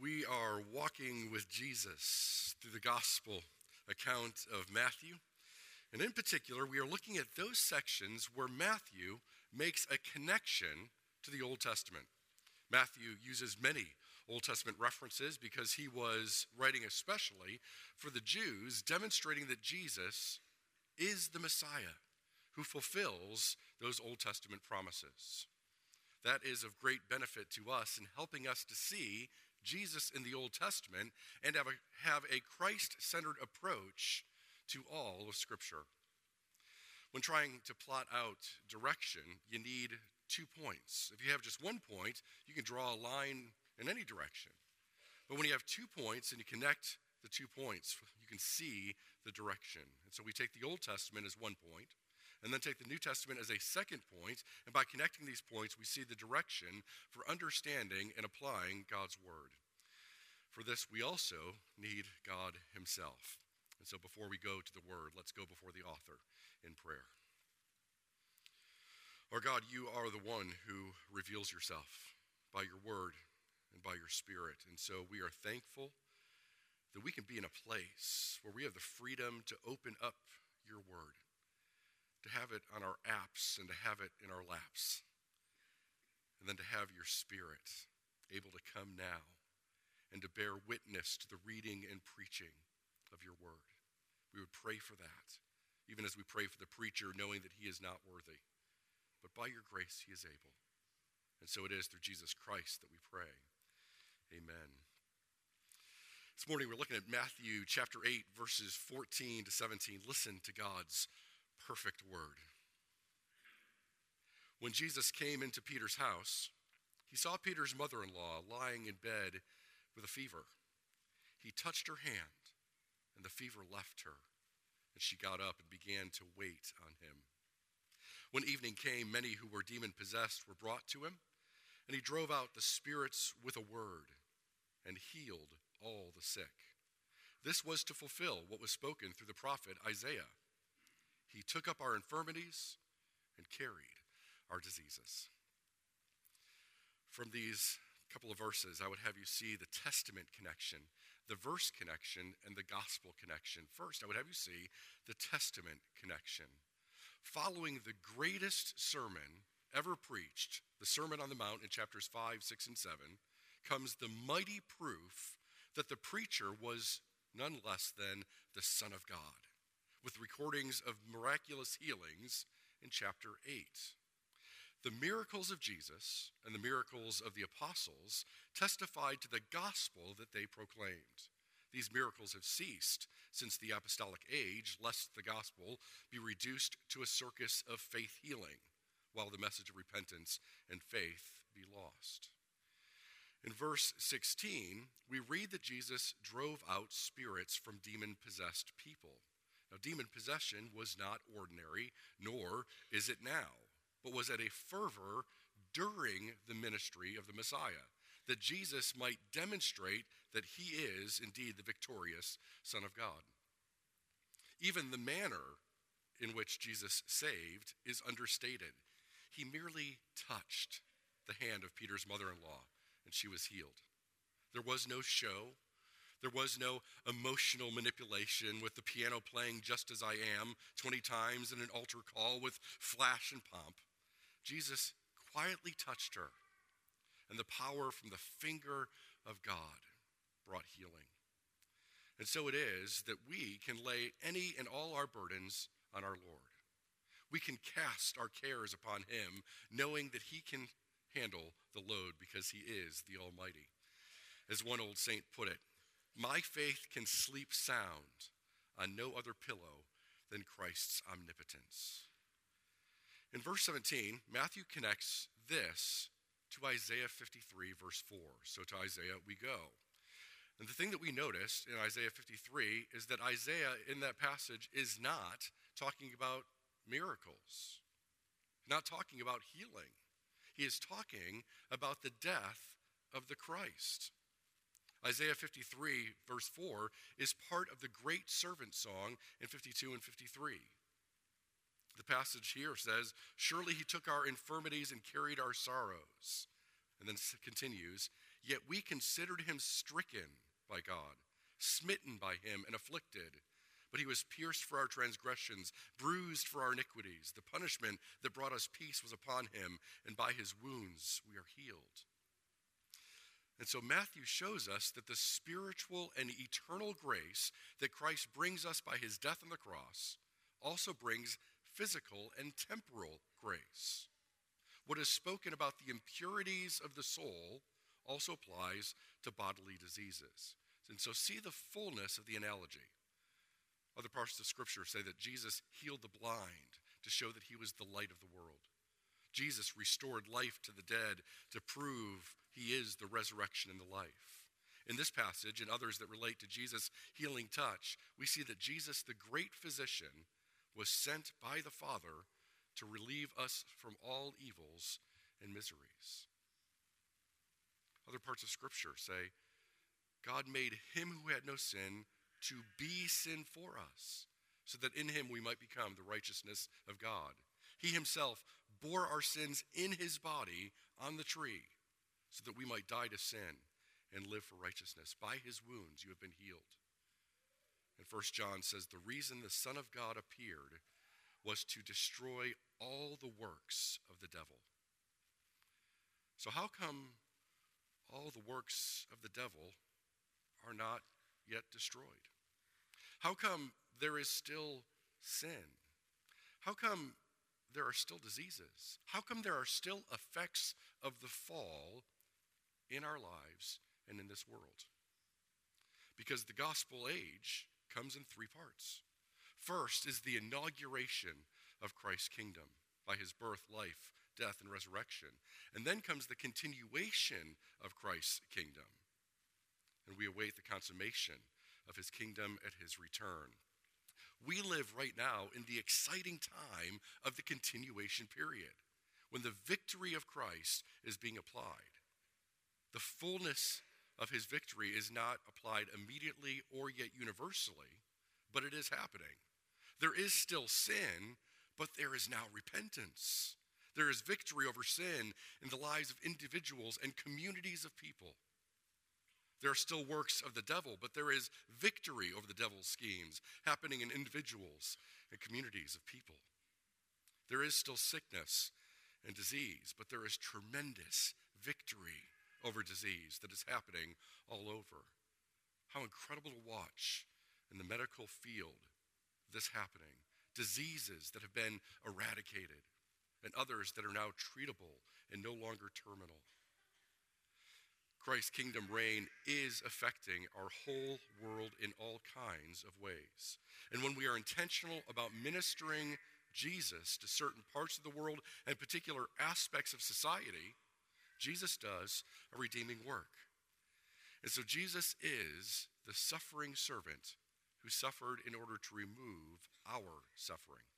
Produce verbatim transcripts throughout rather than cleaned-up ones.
We are walking with Jesus through the gospel account of Matthew. And in particular, we are looking at those sections where Matthew makes a connection to the Old Testament. Matthew uses many Old Testament references because he was writing especially for the Jews, demonstrating that Jesus is the Messiah who fulfills those Old Testament promises. That is of great benefit to us in helping us to see Jesus in the Old Testament and have a, have a Christ-centered approach to all of Scripture. When trying to plot out direction, you need two points. If you have just one point, you can draw a line in any direction. But when you have two points and you connect the two points, you can see the direction. And so we take the Old Testament as one point, and then take the New Testament as a second point, and by connecting these points, we see the direction for understanding and applying God's Word. For this, we also need God Himself. And so before we go to the Word, let's go before the author in prayer. Our God, you are the one who reveals yourself by your Word and by your Spirit. And so we are thankful that we can be in a place where we have the freedom to open up your Word, to have it on our apps and to have it in our laps, and then to have your Spirit able to come now and to bear witness to the reading and preaching of your Word. We would pray for that, even as we pray for the preacher, knowing that he is not worthy. But by your grace, he is able. And so it is through Jesus Christ that we pray. Amen. This morning we're looking at Matthew chapter eight, verses fourteen to seventeen. Listen to God's perfect word. When Jesus came into Peter's house, he saw Peter's mother-in-law lying in bed with a fever. He touched her hand, and the fever left her, and she got up and began to wait on him. When evening came, many who were demon-possessed were brought to him, and he drove out the spirits with a word and healed all the sick. This was to fulfill what was spoken through the prophet Isaiah. He took up our infirmities and carried our diseases. From these couple of verses, I would have you see the testament connection, the verse connection, and the gospel connection. First, I would have you see the testament connection. Following the greatest sermon ever preached, the Sermon on the Mount in chapters five, six, and seven, comes the mighty proof that the preacher was none less than the Son of God, with recordings of miraculous healings in chapter eight. The miracles of Jesus and the miracles of the apostles testified to the gospel that they proclaimed. These miracles have ceased since the apostolic age, lest the gospel be reduced to a circus of faith healing, while the message of repentance and faith be lost. In verse sixteen, we read that Jesus drove out spirits from demon-possessed people. Now, demon possession was not ordinary, nor is it now, but was at a fervor during the ministry of the Messiah, that Jesus might demonstrate that he is indeed the victorious Son of God. Even the manner in which Jesus saved is understated. He merely touched the hand of Peter's mother-in-law, and she was healed. There was no show. There was no emotional manipulation with the piano playing Just As I Am twenty times in an altar call with flash and pomp. Jesus quietly touched her, and the power from the finger of God brought healing. And so it is that we can lay any and all our burdens on our Lord. We can cast our cares upon him, knowing that he can handle the load because he is the Almighty. As one old saint put it, my faith can sleep sound on no other pillow than Christ's omnipotence. In verse seventeen, Matthew connects this to Isaiah fifty-three, verse four. So to Isaiah we go. And the thing that we noticed in Isaiah fifty-three is that Isaiah in that passage is not talking about miracles, not talking about healing. He is talking about the death of the Christ. Isaiah fifty-three, verse four, is part of the great servant song in fifty-two and fifty-three. The passage here says, surely he took our infirmities and carried our sorrows. And then continues, Yet we considered him stricken by God, smitten by him, and afflicted. But he was pierced for our transgressions, bruised for our iniquities. The punishment that brought us peace was upon him, and by his wounds we are healed. And so Matthew shows us that the spiritual and eternal grace that Christ brings us by his death on the cross also brings physical and temporal grace. What is spoken about the impurities of the soul also applies to bodily diseases. And so see the fullness of the analogy. Other parts of Scripture say that Jesus healed the blind to show that he was the light of the world. Jesus restored life to the dead to prove he is the resurrection and the life. In this passage and others that relate to Jesus' healing touch, we see that Jesus, the great physician, was sent by the Father to relieve us from all evils and miseries. Other parts of Scripture say, God made him who had no sin to be sin for us, so that in him we might become the righteousness of God. He himself bore our sins in his body on the tree, so that we might die to sin and live for righteousness. By his wounds you have been healed. And First John says, the reason the Son of God appeared was to destroy all the works of the devil. So how come all the works of the devil are not yet destroyed? How come there is still sin? How come there are still diseases? How come there are still effects of the fall in our lives and in this world? Because the gospel age comes in three parts. First is the inauguration of Christ's kingdom by his birth, life, death, and resurrection. And then comes the continuation of Christ's kingdom. And we await the consummation of his kingdom at his return. We live right now in the exciting time of the continuation period, when the victory of Christ is being applied. The fullness of his victory is not applied immediately or yet universally, but it is happening. There is still sin, but there is now repentance. There is victory over sin in the lives of individuals and communities of people. There are still works of the devil, but there is victory over the devil's schemes happening in individuals and communities of people. There is still sickness and disease, but there is tremendous victory over disease that is happening all over. How incredible to watch in the medical field this happening. Diseases that have been eradicated and others that are now treatable and no longer terminal. Christ's kingdom reign is affecting our whole world in all kinds of ways. And when we are intentional about ministering Jesus to certain parts of the world and particular aspects of society, Jesus does a redeeming work. And so Jesus is the suffering servant who suffered in order to remove our suffering.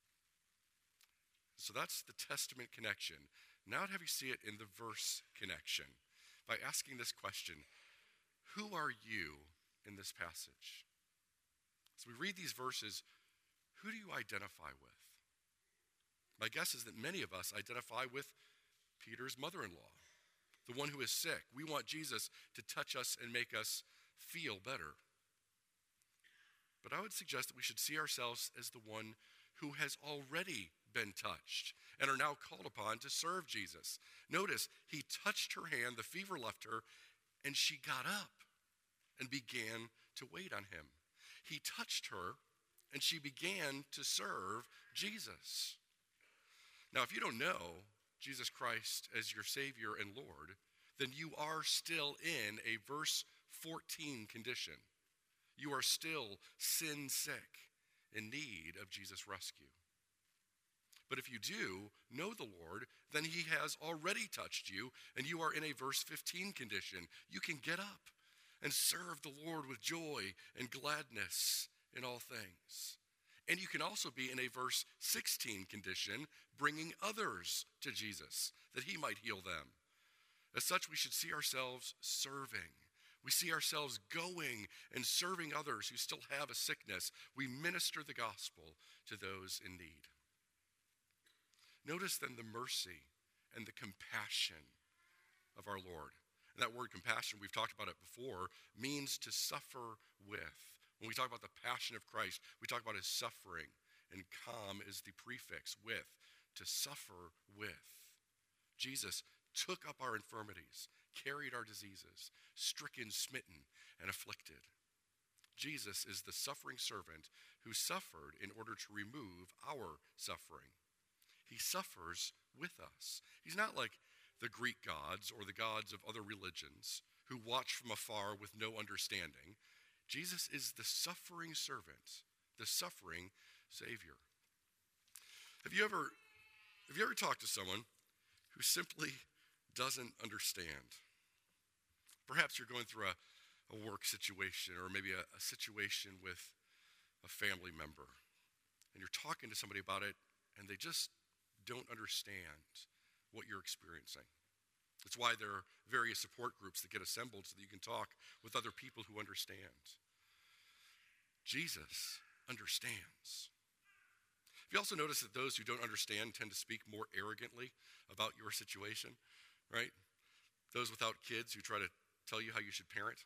So that's the testament connection. Now I'd have you see it in the verse connection by asking this question: who are you in this passage? As we read these verses, who do you identify with? My guess is that many of us identify with Peter's mother-in-law, the one who is sick. We want Jesus to touch us and make us feel better. But I would suggest that we should see ourselves as the one who has already been touched and are now called upon to serve Jesus. Notice, he touched her hand, the fever left her, and she got up and began to wait on him. He touched her, and she began to serve Jesus. Now, if you don't know Jesus Christ as your Savior and Lord, then you are still in a verse fourteen condition. You are still sin sick, in need of Jesus' rescue. But if you do know the Lord, then he has already touched you, and you are in a verse fifteen condition. You can get up and serve the Lord with joy and gladness in all things. And you can also be in a verse sixteen condition, bringing others to Jesus, that he might heal them. As such, we should see ourselves serving. We see ourselves going and serving others who still have a sickness. We minister the gospel to those in need. Notice then the mercy and the compassion of our Lord. And that word compassion, we've talked about it before, means to suffer with. When we talk about the passion of Christ, we talk about his suffering, and com is the prefix, with, to suffer with. Jesus took up our infirmities, carried our diseases, stricken, smitten, and afflicted. Jesus is the suffering servant who suffered in order to remove our suffering. He suffers with us. He's not like the Greek gods or the gods of other religions who watch from afar with no understanding. Jesus is the suffering servant, the suffering Savior. Have you ever, have you ever talked to someone who simply doesn't understand? Perhaps you're going through a, a work situation or maybe a, a situation with a family member, and you're talking to somebody about it, and they just don't understand what you're experiencing. It's why there are various support groups that get assembled so that you can talk with other people who understand. Jesus understands. Have you also noticed that those who don't understand tend to speak more arrogantly about your situation, right? Those without kids who try to tell you how you should parent.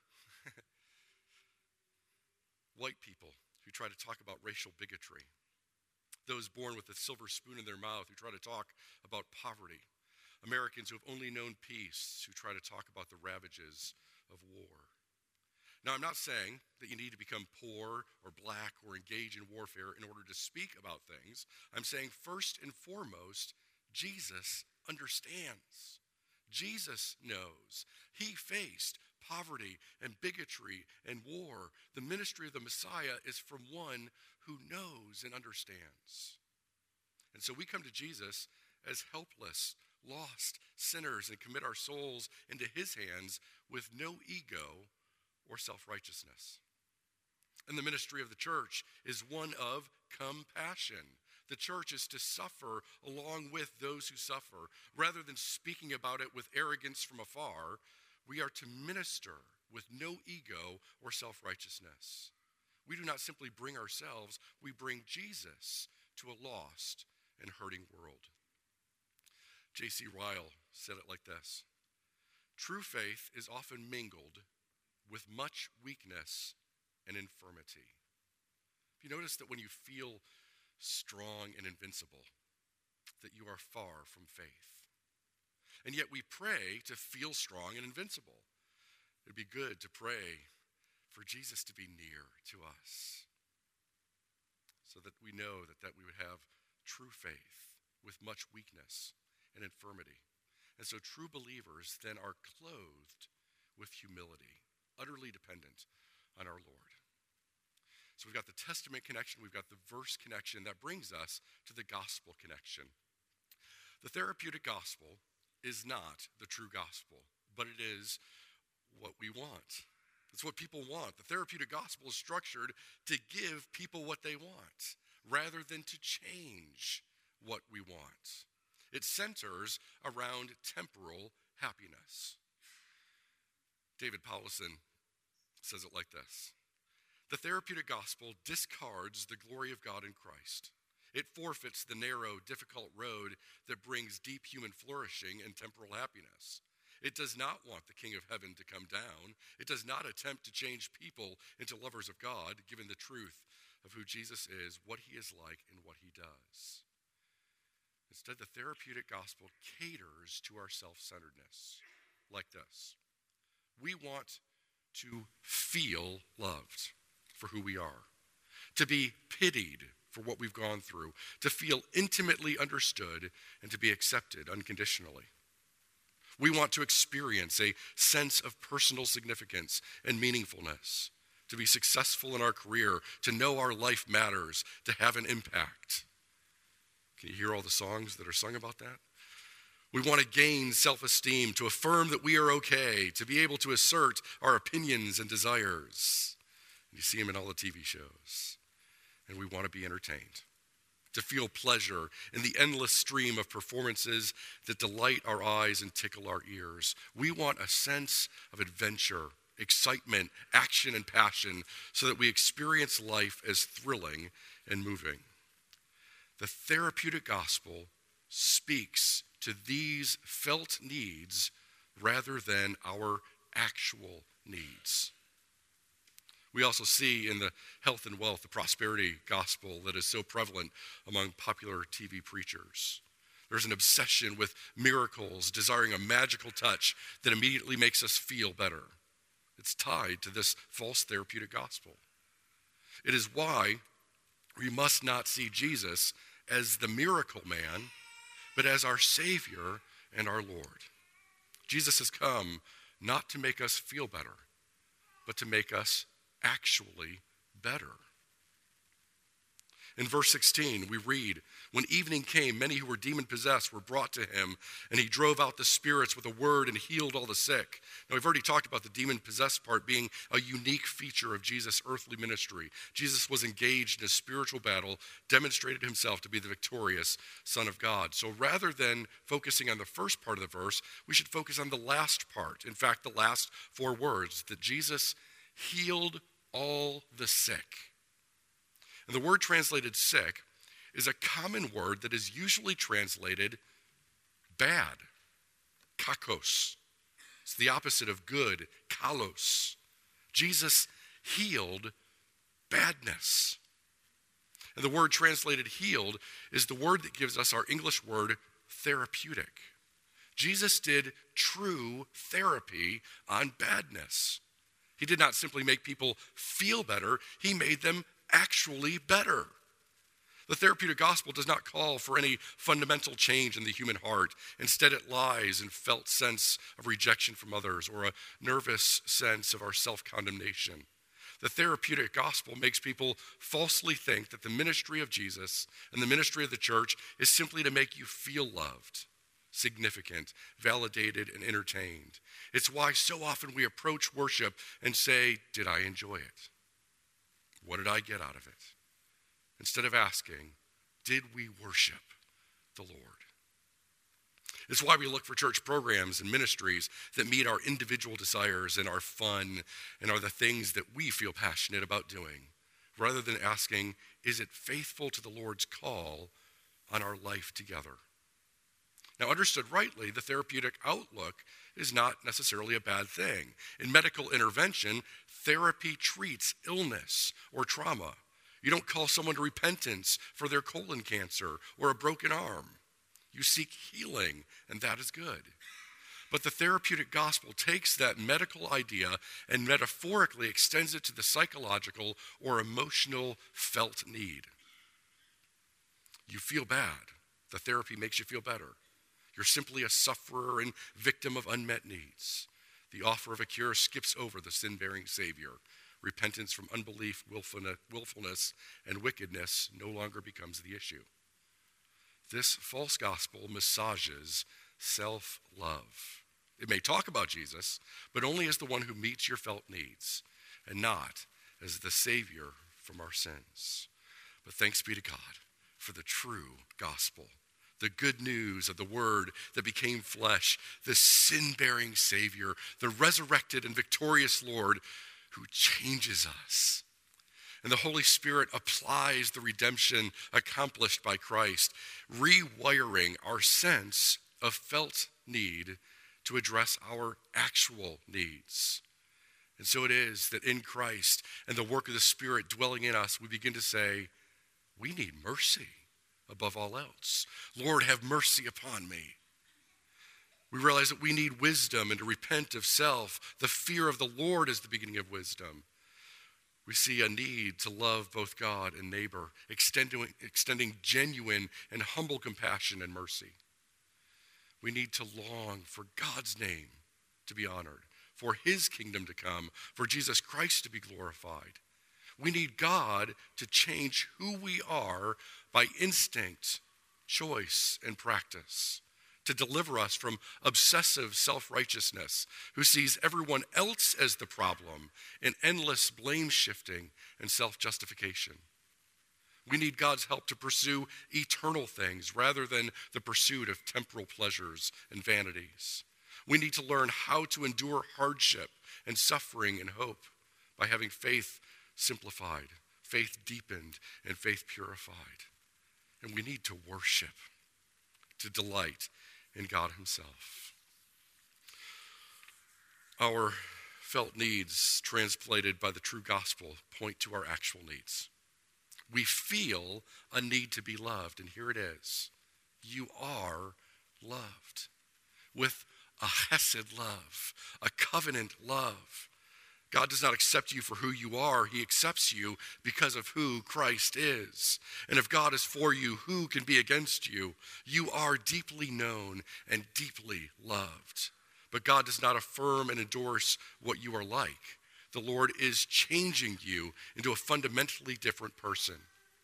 White people who try to talk about racial bigotry. Those born with a silver spoon in their mouth who try to talk about poverty. Americans who have only known peace who try to talk about the ravages of war. Now, I'm not saying that you need to become poor or black or engage in warfare in order to speak about things. I'm saying first and foremost, Jesus understands. Jesus knows. He faced poverty and bigotry and war. The ministry of the Messiah is from one who knows and understands. And so we come to Jesus as helpless, lost sinners and commit our souls into his hands with no ego or self-righteousness. And the ministry of the church is one of compassion. The church is to suffer along with those who suffer. Rather than speaking about it with arrogance from afar, we are to minister with no ego or self-righteousness. We do not simply bring ourselves, we bring Jesus to a lost and hurting world. J C Ryle said it like this: true faith is often mingled with much weakness and infirmity. Have you noticed that when you feel strong and invincible, that you are far from faith? And yet we pray to feel strong and invincible. It'd be good to pray for Jesus to be near to us so that we know that, that we would have true faith with much weakness and infirmity. And so true believers then are clothed with humility, utterly dependent on our Lord. So we've got the Testament connection, we've got the verse connection that brings us to the gospel connection. The therapeutic gospel is not the true gospel, but it is what we want. It's what people want. The therapeutic gospel is structured to give people what they want rather than to change what we want. It centers around temporal happiness. David Powlison says it like this: the therapeutic gospel discards the glory of God in Christ. It forfeits the narrow, difficult road that brings deep human flourishing and temporal happiness. It does not want the King of Heaven to come down. It does not attempt to change people into lovers of God, given the truth of who Jesus is, what he is like, and what he does. Instead, the therapeutic gospel caters to our self-centeredness like this. We want to feel loved for who we are, to be pitied for what we've gone through, to feel intimately understood, and to be accepted unconditionally. We want to experience a sense of personal significance and meaningfulness, to be successful in our career, to know our life matters, to have an impact. Can you hear all the songs that are sung about that? We want to gain self-esteem, to affirm that we are okay, to be able to assert our opinions and desires. And you see them in all the T V shows. And we want to be entertained, to feel pleasure in the endless stream of performances that delight our eyes and tickle our ears. We want a sense of adventure, excitement, action, and passion so that we experience life as thrilling and moving. The therapeutic gospel speaks to these felt needs rather than our actual needs. We also see in the health and wealth, the prosperity gospel that is so prevalent among popular T V preachers. There's an obsession with miracles, desiring a magical touch that immediately makes us feel better. It's tied to this false therapeutic gospel. It is why we must not see Jesus as the miracle man, but as our Savior and our Lord. Jesus has come not to make us feel better, but to make us actually better. In verse sixteen, we read, "When evening came, many who were demon-possessed were brought to him, and he drove out the spirits with a word and healed all the sick." Now, we've already talked about the demon-possessed part being a unique feature of Jesus' earthly ministry. Jesus was engaged in a spiritual battle, demonstrated himself to be the victorious Son of God. So rather than focusing on the first part of the verse, we should focus on the last part. In fact, the last four words, that Jesus healed all the sick. And the word translated sick is a common word that is usually translated bad, kakos. It's the opposite of good, kalos. Jesus healed badness. And the word translated healed is the word that gives us our English word therapeutic. Jesus did true therapy on badness. He did not simply make people feel better, he made them actually better. The therapeutic gospel does not call for any fundamental change in the human heart. Instead, it lies in felt sense of rejection from others or a nervous sense of our self-condemnation. The therapeutic gospel makes people falsely think that the ministry of Jesus and the ministry of the church is simply to make you feel loved, significant, validated, and entertained. It's why so often we approach worship and say, "Did I enjoy it? What did I get out of it?" Instead of asking, did we worship the Lord? It's why we look for church programs and ministries that meet our individual desires and are fun and are the things that we feel passionate about doing, rather than asking, is it faithful to the Lord's call on our life together? Now, understood rightly, the therapeutic outlook is not necessarily a bad thing. In medical intervention, therapy treats illness or trauma. You don't call someone to repentance for their colon cancer or a broken arm. You seek healing, and that is good. But the therapeutic gospel takes that medical idea and metaphorically extends it to the psychological or emotional felt need. You feel bad. The therapy makes you feel better. You're simply a sufferer and victim of unmet needs. The offer of a cure skips over the sin-bearing Savior. Repentance from unbelief, willfulness, and wickedness no longer becomes the issue. This false gospel massages self-love. It may talk about Jesus, but only as the one who meets your felt needs, and not as the Savior from our sins. But thanks be to God for the true gospel, the good news of the Word that became flesh, the sin-bearing Savior, the resurrected and victorious Lord who changes us. And the Holy Spirit applies the redemption accomplished by Christ, rewiring our sense of felt need to address our actual needs. And so it is that in Christ and the work of the Spirit dwelling in us, we begin to say, we need mercy above all else. Lord, have mercy upon me. We realize that we need wisdom and to repent of self. The fear of the Lord is the beginning of wisdom. We see a need to love both God and neighbor, extending, extending genuine and humble compassion and mercy. We need to long for God's name to be honored, for his kingdom to come, for Jesus Christ to be glorified. We need God to change who we are by instinct, choice, and practice, to deliver us from obsessive self-righteousness, who sees everyone else as the problem, and endless blame-shifting and self-justification. We need God's help to pursue eternal things rather than the pursuit of temporal pleasures and vanities. We need to learn how to endure hardship and suffering and hope by having faith simplified, faith deepened, and faith purified. And we need to worship, to delight in God himself. Our felt needs, translated by the true gospel, point to our actual needs. We feel a need to be loved, and here it is. You are loved with a chesed love, a covenant love. God does not accept you for who you are. He accepts you because of who Christ is. And if God is for you, who can be against you? You are deeply known and deeply loved. But God does not affirm and endorse what you are like. The Lord is changing you into a fundamentally different person.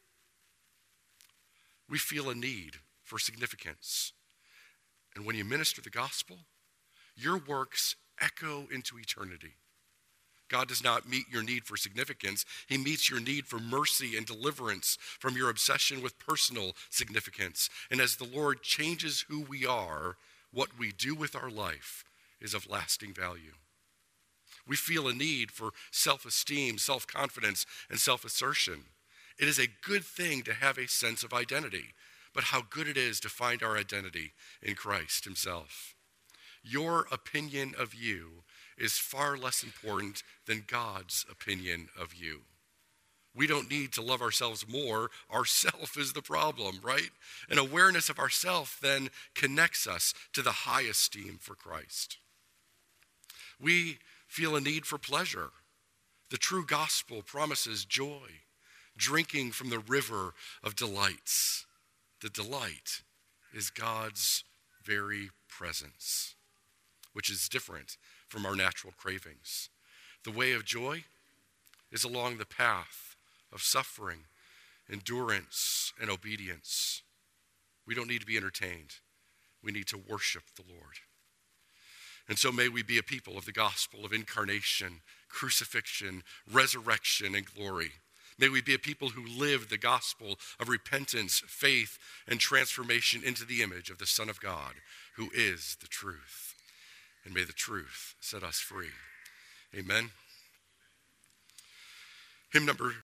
We feel a need for significance. And when you minister the gospel, your works echo into eternity. God does not meet your need for significance. He meets your need for mercy and deliverance from your obsession with personal significance. And as the Lord changes who we are, what we do with our life is of lasting value. We feel a need for self-esteem, self-confidence, and self-assertion. It is a good thing to have a sense of identity, but how good it is to find our identity in Christ himself. Your opinion of you is far less important than God's opinion of you. We don't need to love ourselves more. Ourself is the problem, right? An awareness of ourself then connects us to the high esteem for Christ. We feel a need for pleasure. The true gospel promises joy, drinking from the river of delights. The delight is God's very presence, which is different from our natural cravings. The way of joy is along the path of suffering, endurance, and obedience. We don't need to be entertained. We need to worship the Lord. And so may we be a people of the gospel of incarnation, crucifixion, resurrection, and glory. May we be a people who live the gospel of repentance, faith, and transformation into the image of the Son of God, who is the truth. And may the truth set us free. Amen. Hymn number